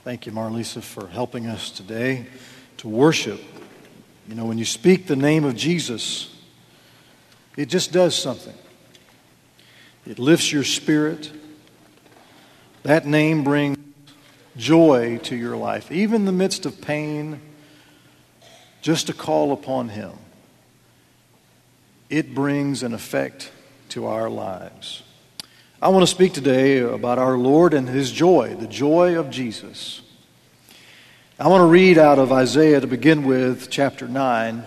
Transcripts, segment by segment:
Thank you, Marlisa, for helping us today to worship. You know, when you speak the name of Jesus, it just does something. It lifts your spirit. That name brings joy to your life. Even in the midst of pain, just to call upon Him, it brings an effect to our lives. I want to speak today about our Lord and His joy, the joy of Jesus. I want to read out of Isaiah to begin with, chapter 9.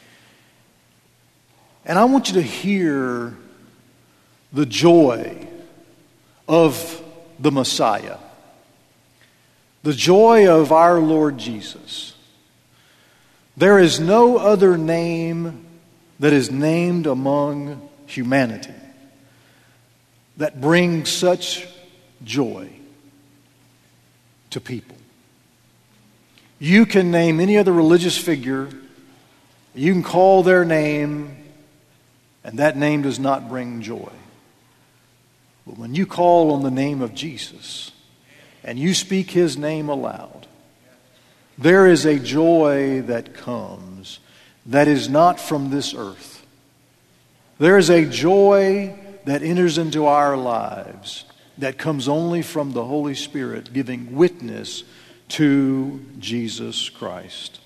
And I want you to hear the joy of the Messiah, the joy of our Lord Jesus. There is no other name that is named among humanity that brings such joy to people. You can name any other religious figure, you can call their name, and that name does not bring joy. But when you call on the name of Jesus and you speak His name aloud, there is a joy that comes that is not from this earth. There is a joy that enters into our lives that comes only from the Holy Spirit giving witness to Jesus Christ.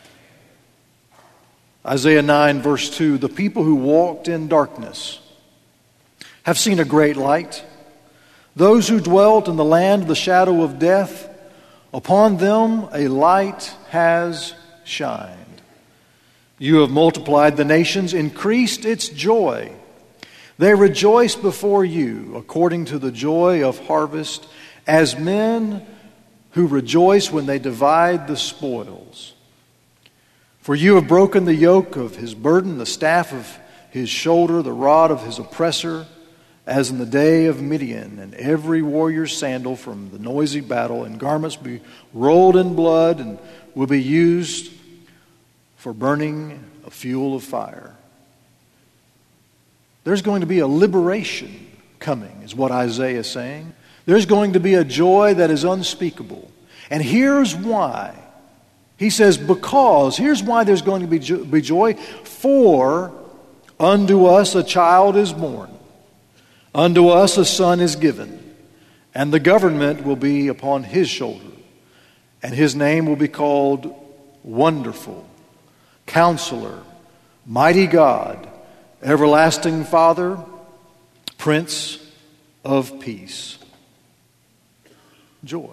Isaiah 9 verse 2, the people who walked in darkness have seen a great light. Those who dwelt in the land of the shadow of death, upon them a light has shined. You have multiplied the nations, increased its joy. They rejoice before you according to the joy of harvest, as men who rejoice when they divide the spoils. For you have broken the yoke of his burden, the staff of his shoulder, the rod of his oppressor, as in the day of Midian, and every warrior's sandal from the noisy battle, and garments be rolled in blood and will be used for burning a fuel of fire. There's going to be a liberation coming, is what Isaiah is saying. There's going to be a joy that is unspeakable. And here's why. He says, because, here's why there's going to be joy. For unto us a child is born, unto us a son is given, and the government will be upon his shoulder. And his name will be called Wonderful, Counselor, Mighty God, Everlasting Father, Prince of Peace. Joy.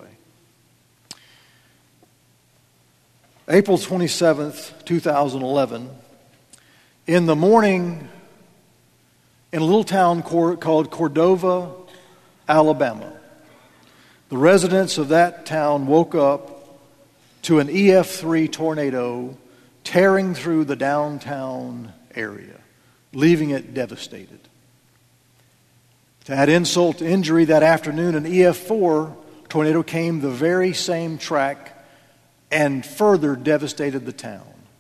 April 27th, 2011, in the morning in a little town called Cordova, Alabama, the residents of that town woke up to an EF3 tornado tearing through the downtown area, leaving it devastated. To add insult to injury, that afternoon an EF4 tornado came the very same track and further devastated the town.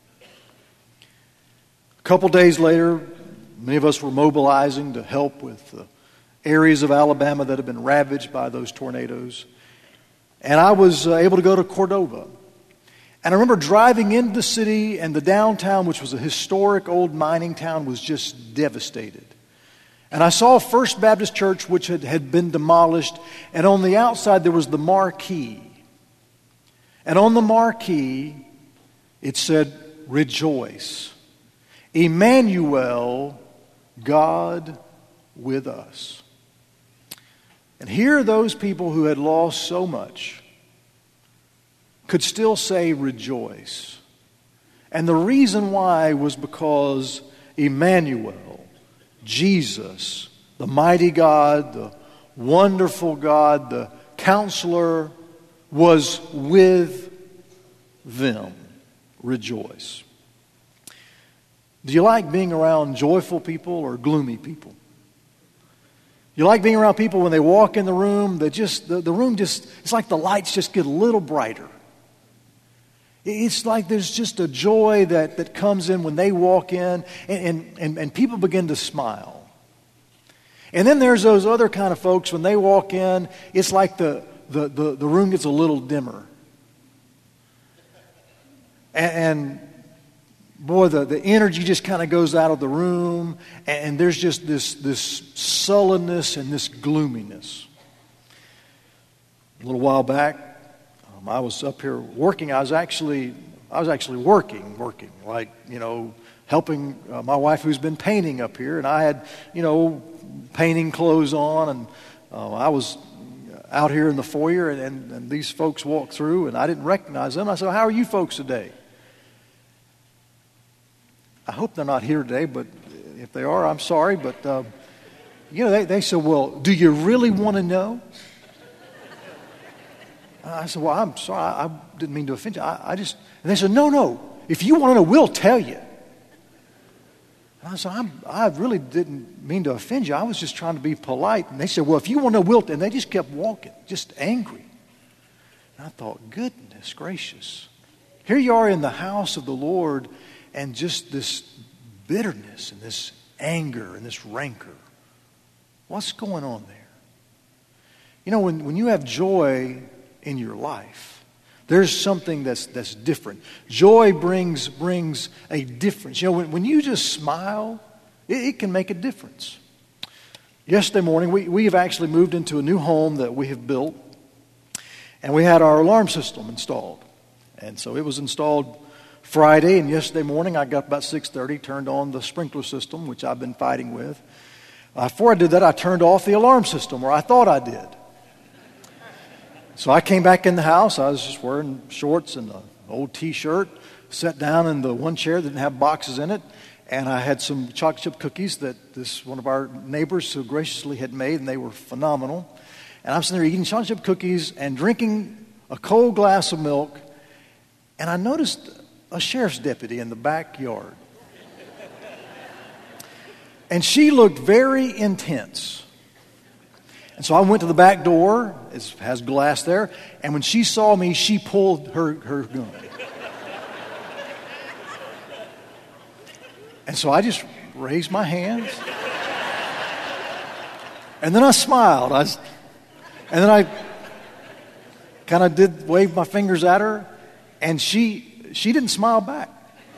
A couple days later, many of us were mobilizing to help with the areas of Alabama that have been ravaged by those tornadoes. And I was able to go to Cordova. And I remember driving into the city, and the downtown, which was a historic old mining town, was just devastated. And I saw First Baptist Church, which had been demolished, and on the outside there was the marquee. And on the marquee, it said, "Rejoice. Emmanuel, God with us." And here those people who had lost so much could still say rejoice. And the reason why was because Emmanuel, Jesus, the mighty God, the wonderful God, the counselor, was with them. Rejoice. Do you like being around joyful people or gloomy people? You like being around people when they walk in the room, the room just, it's like the lights just get a little brighter. It's like there's just a joy that comes in when they walk in, and people begin to smile. And then there's those other kind of folks, when they walk in, it's like the the room gets a little dimmer. And boy, the energy just kind of goes out of the room, and there's just this sullenness and this gloominess. A little while back, I was up here working. I was actually working, like, helping my wife who's been painting up here, and I had, painting clothes on, and I was out here in the foyer, and these folks walked through, and I didn't recognize them. I said, "How are you folks today?" I hope they're not here today, but if they are, I'm sorry. But, they said, "Well, do you really want to know?" I said, "Well, I'm sorry. I didn't mean to offend you. And they said, No. If you want to know, we'll tell you." And I said, I really didn't mean to offend you. I was just trying to be polite. And they said, "Well, if you want to know, we'll." And they just kept walking, just angry. And I thought, goodness gracious. Here you are in the house of the Lord, and just this bitterness and this anger and this rancor. What's going on there? When you have joy in your life, there's something that's different. Joy brings a difference. When you just smile, it can make a difference. Yesterday morning, we have actually moved into a new home that we have built, and we had our alarm system installed. And so it was installed Friday, and yesterday morning I got about 6:30, turned on the sprinkler system, which I've been fighting with. Before I did that, I turned off the alarm system, or I thought I did. So I came back in the house. I was just wearing shorts and an old T-shirt, sat down in the one chair that didn't have boxes in it, and I had some chocolate chip cookies that one of our neighbors so graciously had made, and they were phenomenal. And I'm sitting there eating chocolate chip cookies and drinking a cold glass of milk, and I noticed a sheriff's deputy in the backyard. And she looked very intense. And so I went to the back door. It has glass there. And when she saw me, she pulled her gun. And so I just raised my hands. And then I smiled. And then I kind of wave my fingers at her. And she didn't smile back.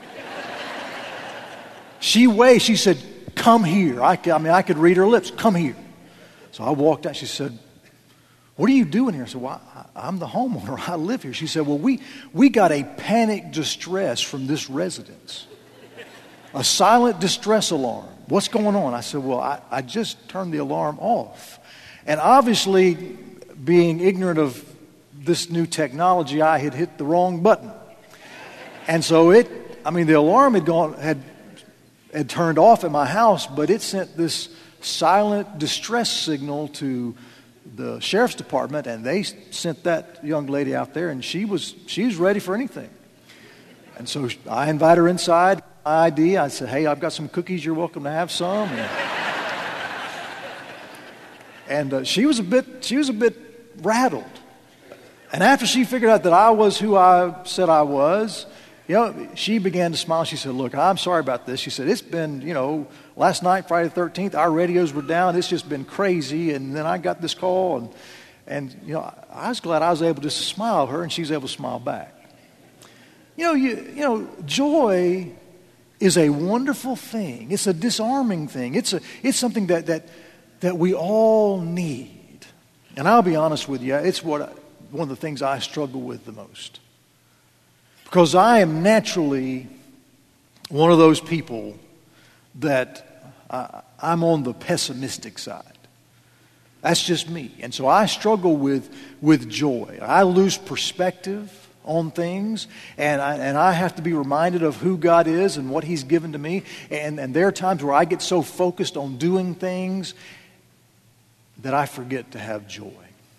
She said, "Come here." I could read her lips. "Come here." So I walked out. She said, "What are you doing here?" I said, "Well, I'm the homeowner. I live here." She said, "Well, we got a panic distress from this residence. A silent distress alarm. What's going on?" I said, "Well, I just turned the alarm off." And obviously, being ignorant of this new technology, I had hit the wrong button. And so the alarm had turned off at my house, but it sent this silent distress signal to the sheriff's department, and they sent that young lady out there, and she was ready for anything. And so I invited her inside, my ID. I said, "Hey, I've got some cookies. You're welcome to have some." And she was a bit rattled. And after she figured out that I was who I said I was, she began to smile. She said, "Look, I'm sorry about this." She said, "It's been, last night, Friday the 13th, our radios were down. It's just been crazy. And then I got this call. And I was glad I was able just to smile at her, and she was able to smile back. Joy is a wonderful thing. It's a disarming thing. It's something that we all need. And I'll be honest with you, it's one of the things I struggle with the most. Because I am naturally one of those people that I'm on the pessimistic side. That's just me. And so I struggle with joy. I lose perspective on things, and I have to be reminded of who God is and what He's given to me. And there are times where I get so focused on doing things that I forget to have joy.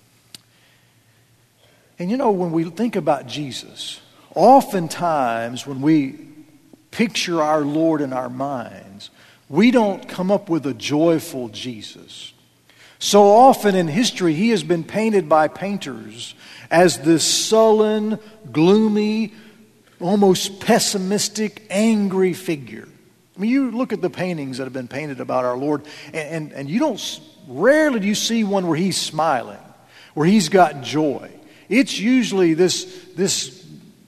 And when we think about Jesus, oftentimes when we picture our Lord in our minds, we don't come up with a joyful Jesus. So often in history, He has been painted by painters as this sullen, gloomy, almost pessimistic, angry figure. I mean, you look at the paintings that have been painted about our Lord, and rarely do you see one where He's smiling. where he's got joy, it's usually this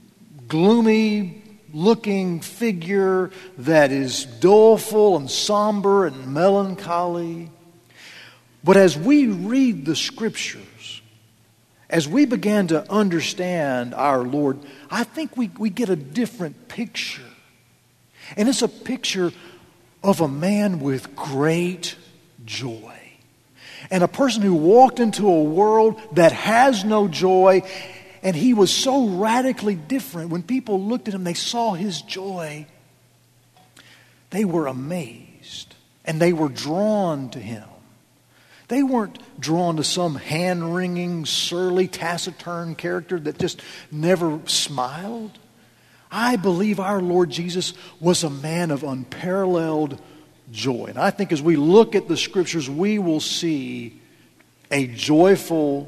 gloomy looking figure that is doleful and somber and melancholy. But as we read the Scriptures, as we began to understand our Lord, I think we get a different picture. And it's a picture of a man with great joy. And a person who walked into a world that has no joy, and he was so radically different. When people looked at him, they saw his joy. They were amazed, and they were drawn to him. They weren't drawn to some hand-wringing, surly, taciturn character that just never smiled. I believe our Lord Jesus was a man of unparalleled joy. And I think as we look at the Scriptures, we will see a joyful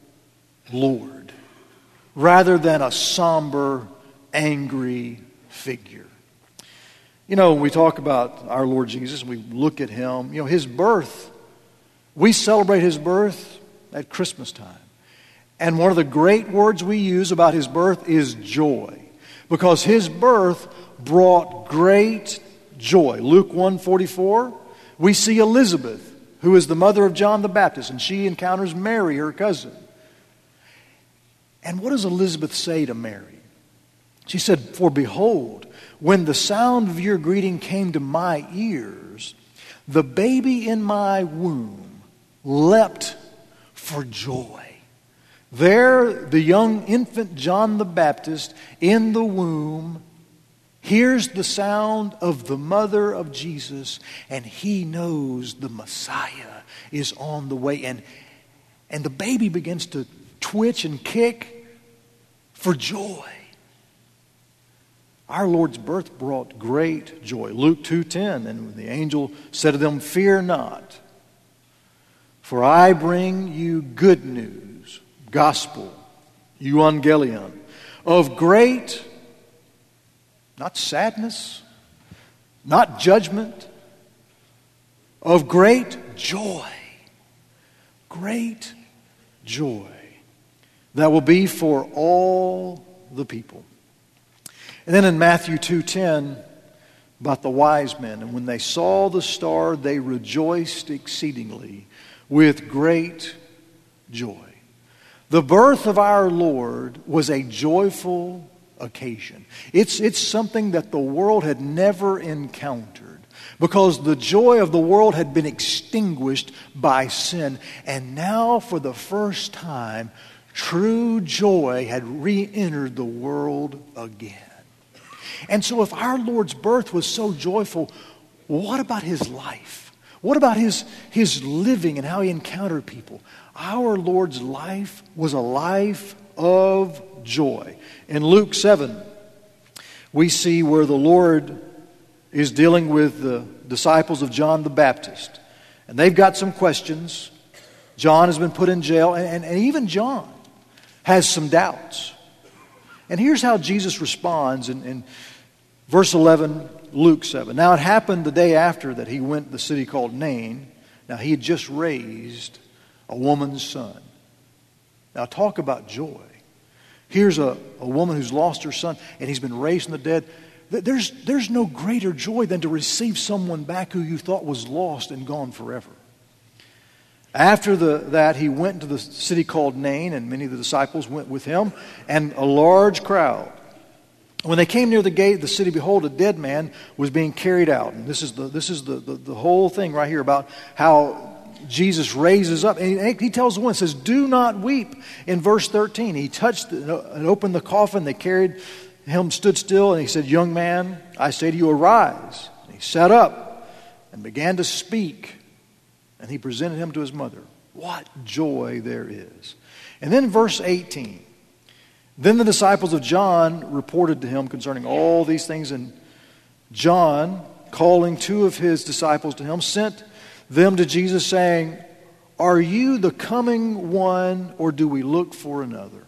Lord rather than a somber, angry figure. You know, when we talk about our Lord Jesus, we look at Him, His birth, we celebrate His birth at Christmas time. And one of the great words we use about His birth is joy. Because His birth brought great joy. Luke 1:44, we see Elizabeth, who is the mother of John the Baptist, and she encounters Mary, her cousin. And what does Elizabeth say to Mary? She said, "For behold, when the sound of your greeting came to my ears, the baby in my womb leapt for joy." There, the young infant John the Baptist in the womb hears the sound of the mother of Jesus, and he knows the Messiah is on the way. And the baby begins to twitch and kick for joy. Our Lord's birth brought great joy. Luke 2:10, and the angel said to them, "Fear not, for I bring you good news, gospel, euangelion, of great, not sadness, not judgment, of great joy." Great joy that will be for all the people. And then in Matthew 2:10, about the wise men, and when they saw the star, they rejoiced exceedingly with great joy. The birth of our Lord was a joyful occasion. It's something that the world had never encountered, because the joy of the world had been extinguished by sin. And now, for the first time, true joy had re-entered the world again. And so if our Lord's birth was so joyful, what about His life? What about His living and how He encountered people? Our Lord's life was a life of joy. In Luke 7, we see where the Lord is dealing with the disciples of John the Baptist. And they've got some questions. John has been put in jail, and even John has some doubts. And here's how Jesus responds in verse 11, Luke 7. Now it happened the day after that he went to the city called Nain. Now he had just raised a woman's son. Now talk about joy. Here's a woman who's lost her son, and he's been raised from the dead. There's no greater joy than to receive someone back who you thought was lost and gone forever. After that, he went to the city called Nain, and many of the disciples went with him, and a large crowd. When they came near the gate of the city, behold, a dead man was being carried out. And this is the whole thing right here about how Jesus raises up. And he tells the woman, says, "Do not weep." In verse 13, he touched and opened the coffin. They carried him, stood still, and he said, "Young man, I say to you, arise." And he sat up and began to speak. And he presented him to his mother. What joy there is. And then verse 18. Then the disciples of John reported to him concerning all these things. And John, calling two of his disciples to him, sent them to Jesus, saying, "Are you the coming one, or do we look for another?"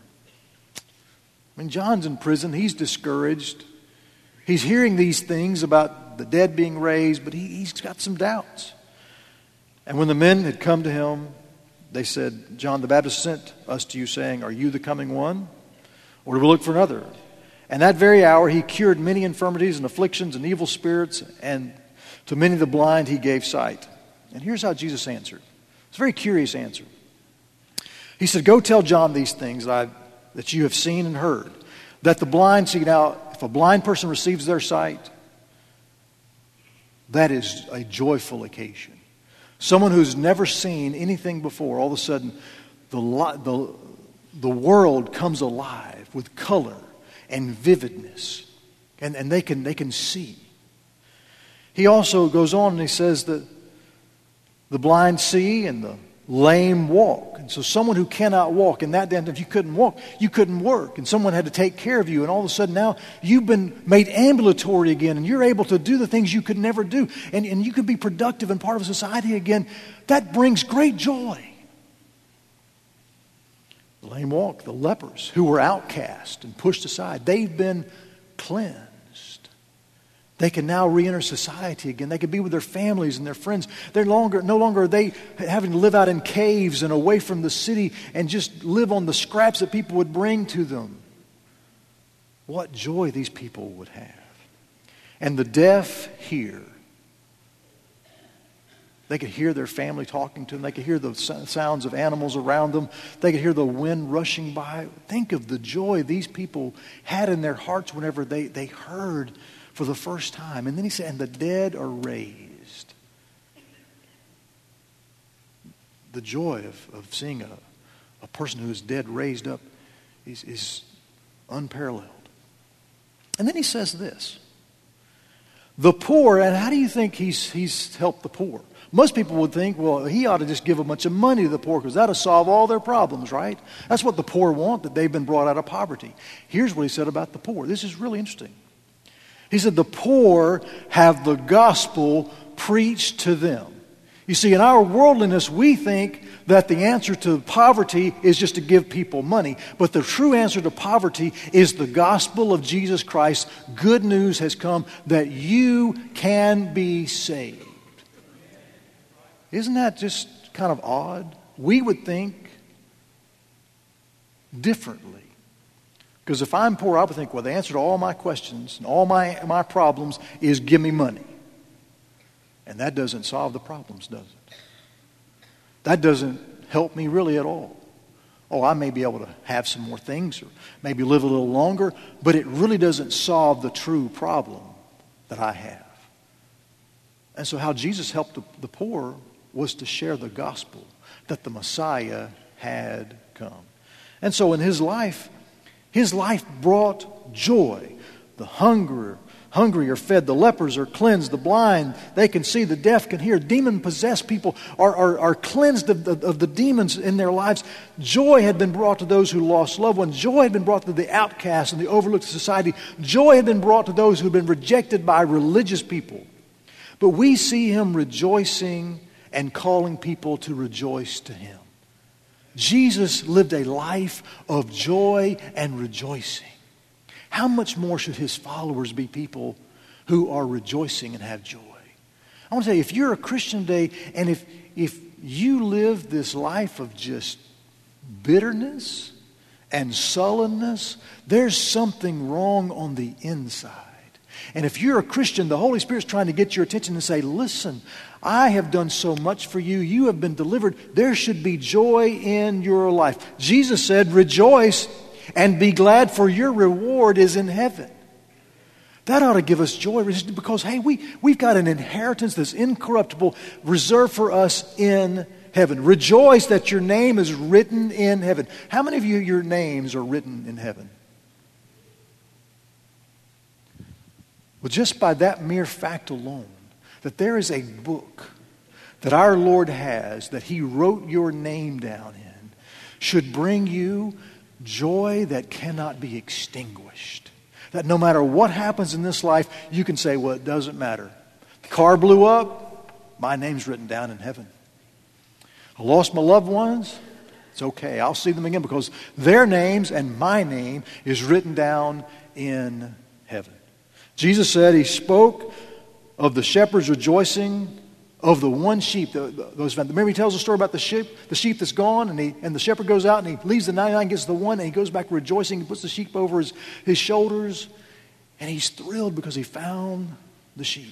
I mean, John's in prison. He's discouraged. He's hearing these things about the dead being raised, but he's got some doubts. And when the men had come to him, They said, John the Baptist sent us to you saying, are you the coming one? Or do we look for another? And that very hour he cured many infirmities and afflictions and evil spirits, and to many of the blind he gave sight. And here's how Jesus answered. It's a very curious answer. He said, go tell John these things that you have seen and heard, that the blind see. Now, if a blind person receives their sight, that is a joyful occasion. Someone who's never seen anything before, all of a sudden, the world comes alive with color and vividness, and they can see. He also goes on and he says that the blind see and the lame walk. And so someone who cannot walk, in that day, if you couldn't walk, you couldn't work. And someone had to take care of you. And all of a sudden now you've been made ambulatory again. And you're able to do the things you could never do. And you can be productive and part of society again. That brings great joy. The lame walk, the lepers who were outcast and pushed aside, they've been cleansed. They can now re-enter society again. They can be with their families and their friends. No longer are they having to live out in caves and away from the city and just live on the scraps that people would bring to them. What joy these people would have. And the deaf hear. They could hear their family talking to them. They could hear the sounds of animals around them. They could hear the wind rushing by. Think of the joy these people had in their hearts whenever they heard for the first time. And then he said, and the dead are raised. The joy of seeing a person who is dead raised up is unparalleled. And then he says this. The poor, and how do you think he's helped the poor? Most people would think, well, he ought to just give a bunch of money to the poor because that'll solve all their problems, right? That's what the poor want, that they've been brought out of poverty. Here's what he said about the poor. This is really interesting. He said, the poor have the gospel preached to them. You see, in our worldliness, we think that the answer to poverty is just to give people money. But the true answer to poverty is the gospel of Jesus Christ. Good news has come that you can be saved. Isn't that just kind of odd? We would think differently. Because if I'm poor, I would think, well, the answer to all my questions and all my problems is give me money. And that doesn't solve the problems, does it? That doesn't help me really at all. Oh, I may be able to have some more things or maybe live a little longer, but it really doesn't solve the true problem that I have. And so how Jesus helped the poor was to share the gospel that the Messiah had come. And so in his life brought joy. The hungry are fed, the lepers are cleansed, the blind, they can see, the deaf can hear. Demon-possessed people are cleansed of the demons in their lives. Joy had been brought to those who lost loved ones. Joy had been brought to the outcasts and the overlooked society. Joy had been brought to those who had been rejected by religious people. But we see him rejoicing and calling people to rejoice to him. Jesus lived a life of joy and rejoicing. How much more should his followers be people who are rejoicing and have joy? I want to tell you, if you're a Christian today and if you live this life of just bitterness and sullenness, there's something wrong on the inside. And if you're a Christian, the Holy Spirit's trying to get your attention and say, listen, I have done so much for you. You have been delivered. There should be joy in your life. Jesus said, rejoice and be glad, for your reward is in heaven. That ought to give us joy because, hey, we've got an inheritance that's incorruptible reserved for us in heaven. Rejoice that your name is written in heaven. How many of you, your names are written in heaven? Well, just by that mere fact alone, that there is a book that our Lord has that he wrote your name down in should bring you joy that cannot be extinguished. That no matter what happens in this life, you can say, well, it doesn't matter. The car blew up, my name's written down in heaven. I lost my loved ones, it's okay. I'll see them again because their names and my name is written down in heaven. Jesus said he spoke of the shepherds rejoicing of the one sheep. Remember he tells a story about the sheep that's gone, and the shepherd goes out and he leaves the 99, gets the one, and he goes back rejoicing. He puts the sheep over his shoulders, and he's thrilled because he found the sheep.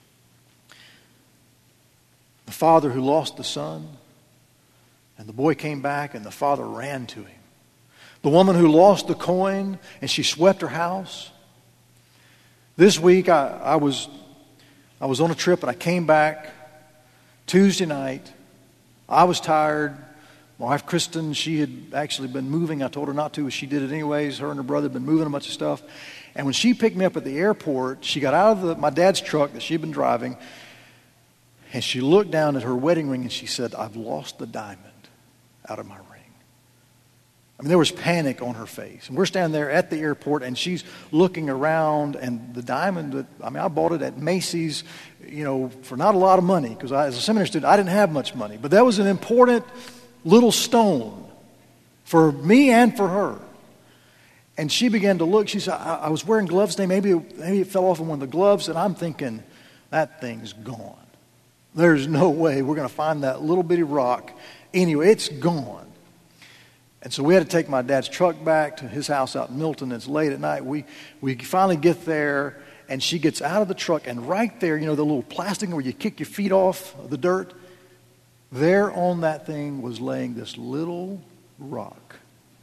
The father who lost the son, and the boy came back, and the father ran to him. The woman who lost the coin, and she swept her house. This week, I was on a trip, and I came back Tuesday night. I was tired. My wife, Kristen, she had actually been moving. I told her not to, but she did it anyways. Her and her brother had been moving a bunch of stuff. And when she picked me up at the airport, she got out of my dad's truck that she'd been driving, and she looked down at her wedding ring, and she said, "I've lost the diamond out of my ring." I mean, there was panic on her face. And we're standing there at the airport, and she's looking around, and the diamond, I bought it at Macy's, for not a lot of money, because as a seminary student, I didn't have much money. But that was an important little stone for me and for her. And she began to look. She said, I was wearing gloves today. Maybe it fell off in one of the gloves. And I'm thinking, that thing's gone. There's no way we're going to find that little bitty rock. Anyway, it's gone. And so we had to take my dad's truck back to his house out in Milton. It's late at night. We finally get there, and she gets out of the truck, and right there, the little plastic where you kick your feet off the dirt, there on that thing was laying this little rock.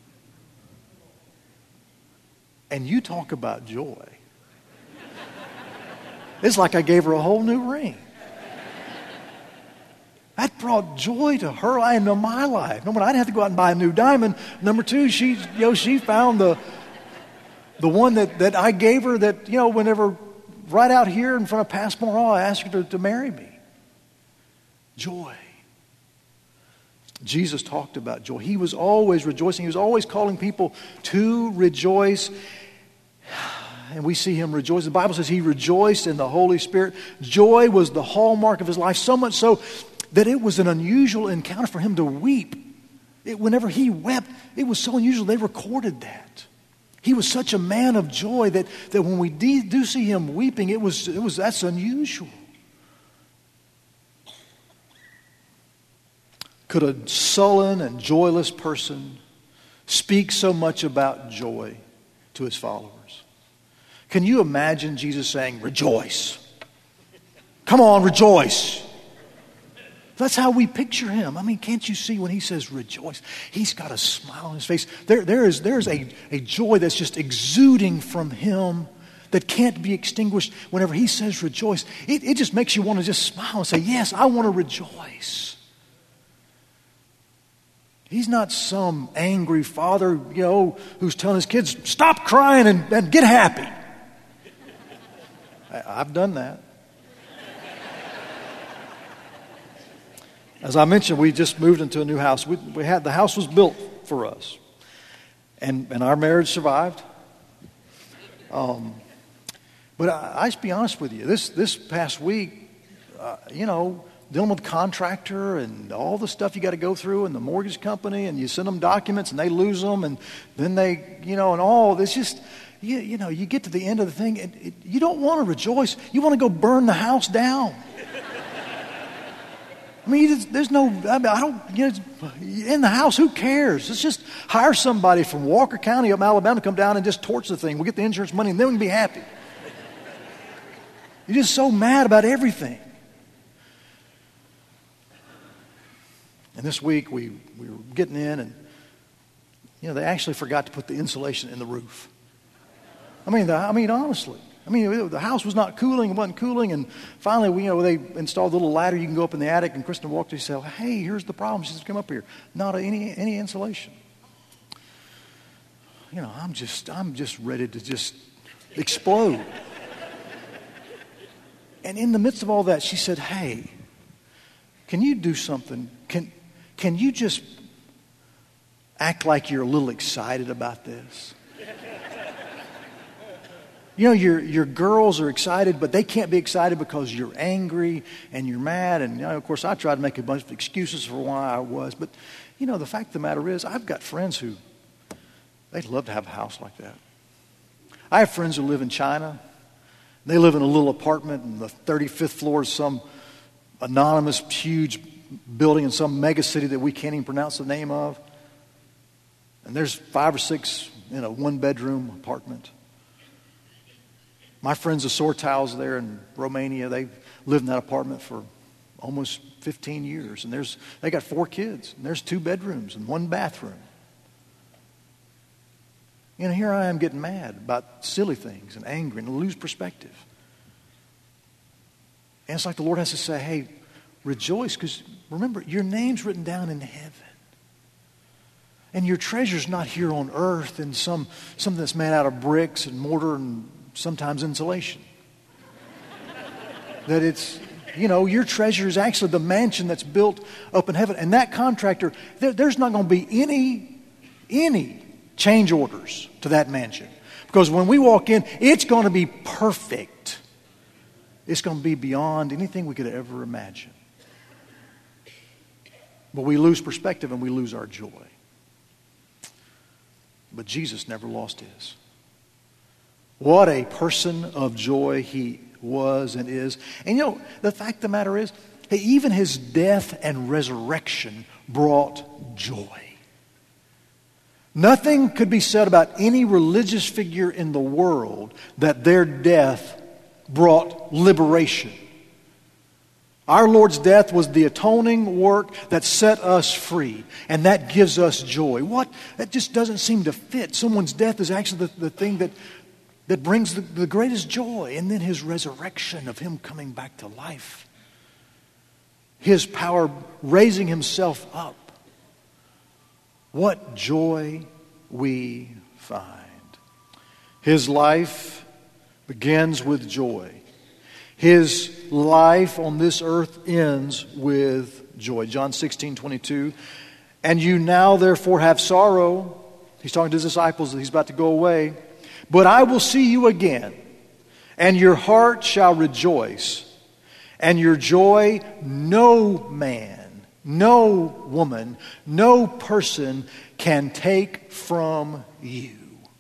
And you talk about joy. It's like I gave her a whole new ring. That brought joy to her and to my life. Number one, I didn't have to go out and buy a new diamond. Number two, she found the one that I gave her that, whenever right out here in front of Passmore Hall, I asked her to marry me. Joy. Jesus talked about joy. He was always rejoicing. He was always calling people to rejoice. And we see him rejoice. The Bible says he rejoiced in the Holy Spirit. Joy was the hallmark of his life, so much so that it was an unusual encounter for him to weep. Whenever he wept, it was so unusual. They recorded that. He was such a man of joy that when we do see him weeping, that's unusual. Could a sullen and joyless person speak so much about joy to his followers? Can you imagine Jesus saying, "Rejoice. Come on, rejoice." That's how we picture him. Can't you see when he says rejoice? He's got a smile on his face. There's a joy that's just exuding from him that can't be extinguished whenever he says rejoice. It just makes you want to just smile and say, yes, I want to rejoice. He's not some angry father, who's telling his kids, stop crying and get happy. I've done that. As I mentioned, we just moved into a new house. The house was built for us, and our marriage survived. But I just be honest with you. This past week, dealing with the contractor and all the stuff you got to go through, and the mortgage company, and you send them documents and they lose them, and then they, and all. It's just, you get to the end of the thing, and you don't want to rejoice. You want to go burn the house down. There's no, I don't, in the house, who cares? Let's just hire somebody from Walker County up in Alabama to come down and just torch the thing. We'll get the insurance money and then we can be happy. You're just so mad about everything. And this week we were getting in, and, they actually forgot to put the insulation in the roof. Honestly. The house was not cooling. It wasn't cooling. And finally, they installed a little ladder. You can go up in the attic. And Kristen walked to and said, hey, here's the problem. She said, come up here. Not any insulation. I'm just ready to just explode. And in the midst of all that, she said, hey, can you do something? Can you just act like you're a little excited about this? Your girls are excited, but they can't be excited because you're angry and you're mad. And, of course, I tried to make a bunch of excuses for why I was. But, the fact of the matter is, I've got friends who, they'd love to have a house like that. I have friends who live in China. They live in a little apartment in the 35th floor of some anonymous, huge building in some mega city that we can't even pronounce the name of. And there's 5 or 6 in a 1-bedroom apartment. My friends, the Sortals there in Romania, they've lived in that apartment for almost 15 years. And they got 4 kids. And there's 2 bedrooms and 1 bathroom. You know, here I am getting mad about silly things and angry and lose perspective. And it's like the Lord has to say, hey, rejoice, because remember, your name's written down in heaven. And your treasure's not here on earth in something that's made out of bricks and mortar and sometimes insulation. That it's, you know, your treasure is actually the mansion that's built up in heaven. And that contractor, there's not going to be any change orders to that mansion. Because when we walk in, it's going to be perfect. It's going to be beyond anything we could ever imagine. But we lose perspective and we lose our joy. But Jesus never lost his. What a person of joy he was and is. And you know, the fact of the matter is, even his death and resurrection brought joy. Nothing could be said about any religious figure in the world that their death brought liberation. Our Lord's death was the atoning work that set us free, and that gives us joy. That just doesn't seem to fit. Someone's death is actually the thing that brings the greatest joy, and then his resurrection of him coming back to life. His power raising himself up. What joy we find. His life begins with joy. His life on this earth ends with joy. John 16:22. And you now therefore have sorrow. He's talking to his disciples that he's about to go away. But I will see you again, and your heart shall rejoice, and your joy no man, no woman, no person can take from you.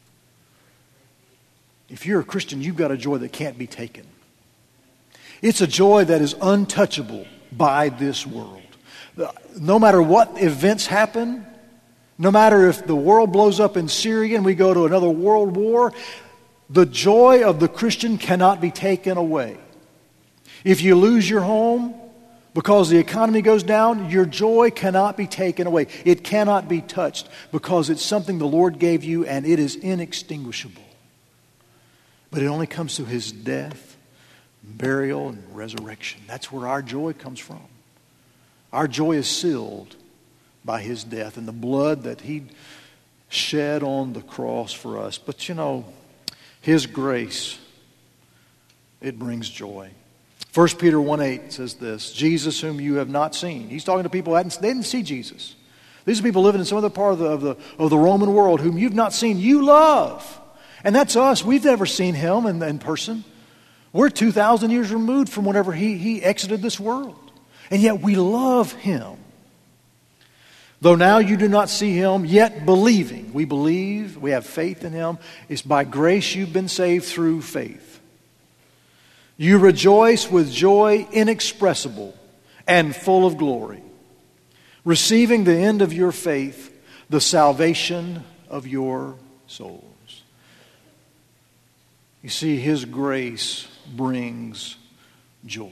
If you're a Christian, you've got a joy that can't be taken. It's a joy that is untouchable by this world. No matter what events happen, no matter if the world blows up in Syria and we go to another world war, the joy of the Christian cannot be taken away. If you lose your home because the economy goes down, your joy cannot be taken away. It cannot be touched because it's something the Lord gave you and it is inextinguishable. But it only comes through his death, burial, and resurrection. That's where our joy comes from. Our joy is sealed by his death and the blood that he shed on the cross for us. But you know, his grace, it brings joy. 1 Peter 1:8 says this, Jesus whom you have not seen. He's talking to people they didn't see Jesus. These are people living in some other part of the Roman world whom you've not seen. You love. And that's us. We've never seen him in person. We're 2,000 years removed from whenever he exited this world. And yet we love him. Though now you do not see him, yet believing. We believe, we have faith in him. It's by grace you've been saved through faith. You rejoice with joy inexpressible and full of glory, receiving the end of your faith, the salvation of your souls. You see, his grace brings joy.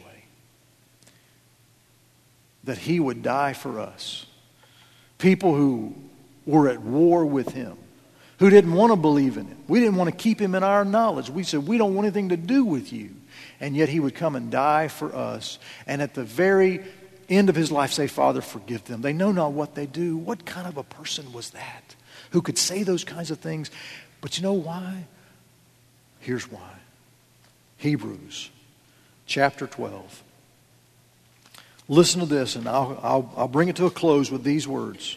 That he would die for us. People who were at war with him, who didn't want to believe in him. We didn't want to keep him in our knowledge. We said, we don't want anything to do with you. And yet he would come and die for us. And at the very end of his life say, Father, forgive them. They know not what they do. What kind of a person was that who could say those kinds of things? But you know why? Here's why. Hebrews chapter 12. Listen to this, and I'll bring it to a close with these words.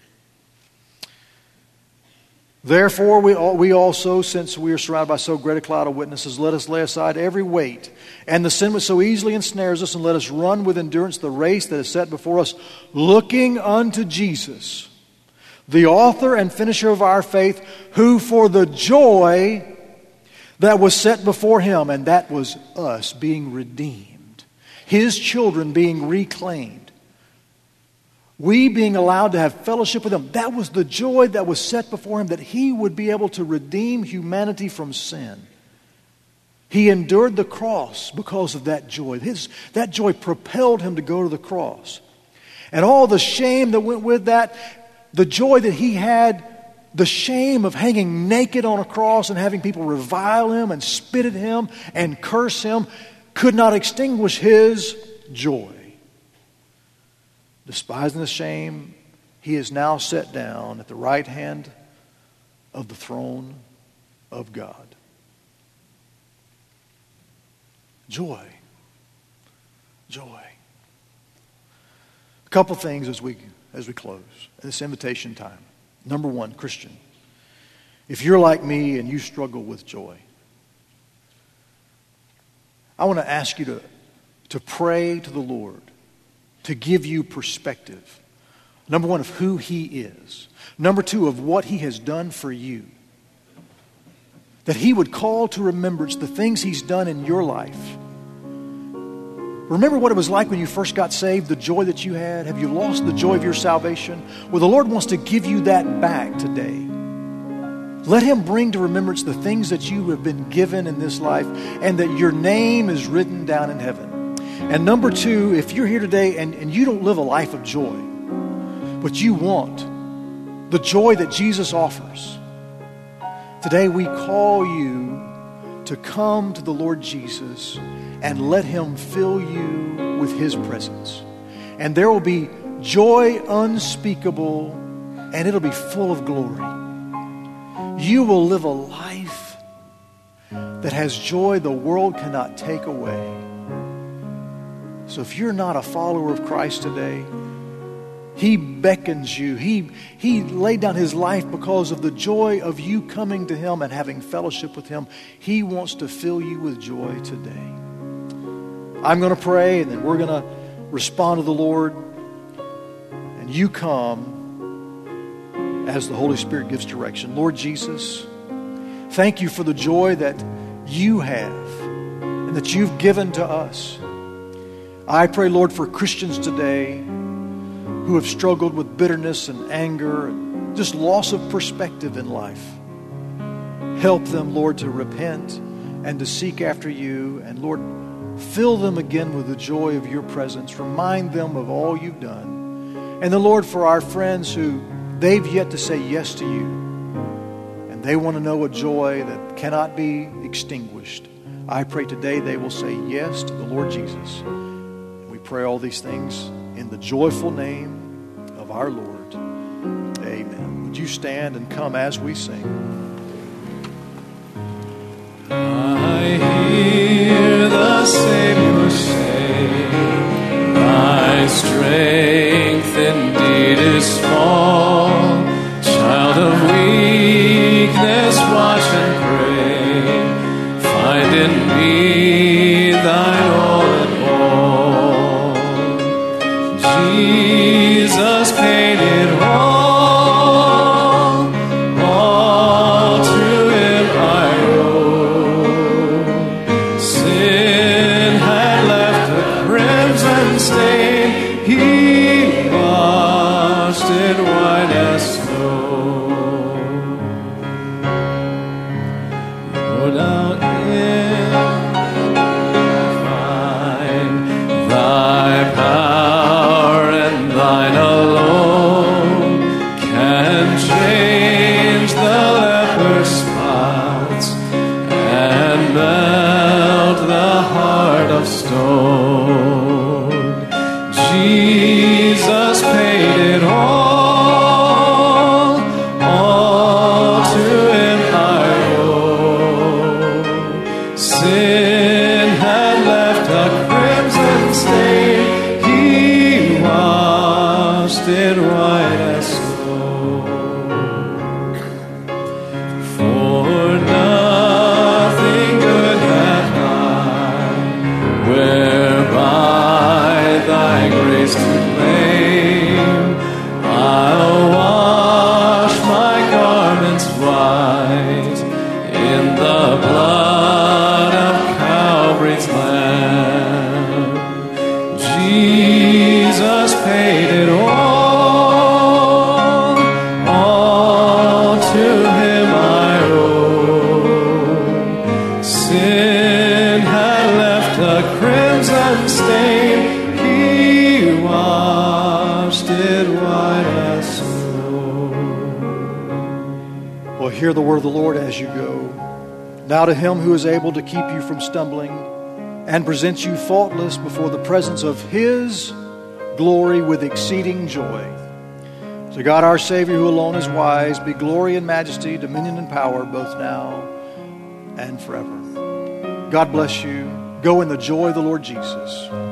Therefore, we also, since we are surrounded by so great a cloud of witnesses, let us lay aside every weight and the sin which so easily ensnares us, and let us run with endurance the race that is set before us, looking unto Jesus, the author and finisher of our faith, who for the joy that was set before him, and that was us being redeemed. His children being reclaimed, we being allowed to have fellowship with Him. That was the joy that was set before Him, that He would be able to redeem humanity from sin. He endured the cross because of that joy. That joy propelled Him to go to the cross. And all the shame that went with that, the joy that He had, the shame of hanging naked on a cross and having people revile Him and spit at Him and curse Him, could not extinguish His joy. Despising the shame, He is now set down at the right hand of the throne of God. Joy. Joy. A couple things as we close this invitation time. Number one, Christian, if you're like me and you struggle with joy, I want to ask you to pray to the Lord to give you perspective. Number one, of who He is. Number two, of what He has done for you. That He would call to remembrance the things He's done in your life. Remember what it was like when you first got saved, the joy that you had? Have you lost the joy of your salvation? Well, the Lord wants to give you that back today. Let Him bring to remembrance the things that you have been given in this life and that your name is written down in heaven. And number two, if you're here today and you don't live a life of joy, but you want the joy that Jesus offers, today we call you to come to the Lord Jesus and let Him fill you with His presence. And there will be joy unspeakable, and it'll be full of glory. You will live a life that has joy the world cannot take away. So if you're not a follower of Christ today, He beckons you. He laid down His life because of the joy of you coming to Him and having fellowship with Him. He wants to fill you with joy today. I'm going to pray, and then we're going to respond to the Lord. And you come as the Holy Spirit gives direction. Lord Jesus, thank You for the joy that You have and that You've given to us. I pray, Lord, for Christians today who have struggled with bitterness and anger and just loss of perspective in life. Help them, Lord, to repent and to seek after You. And Lord, fill them again with the joy of Your presence. Remind them of all You've done. And then, Lord, for our friends who they've yet to say yes to You, and they want to know a joy that cannot be extinguished, I pray today they will say yes to the Lord Jesus. We pray all these things in the joyful name of our Lord. Amen. Would you stand and come as we sing? I hear the Savior say, Thy strength indeed is small. Child of weakness, watch and pray. Find in me Thine all in all. Jesus paid it all to Him I owe. Sin had left a crimson stain, He washed it white as snow. Go down in find Thy power and Thine alone can change the leper's spots and melt the heart of stone. Jesus paid it all to Him I owe. Sin had left a crimson stain, He washed it white as snow. For nothing good had I, whereby Thy grace to claim. I'll wash my garments white in the blood of Calvary's Lamb. hear the word of the Lord as you go. Now to him who is able to keep you from stumbling and present you faultless before the presence of his glory with exceeding joy. To God our Savior, who alone is wise, be glory and majesty, dominion and power, both now and forever. God bless you. Go in the joy of the Lord Jesus.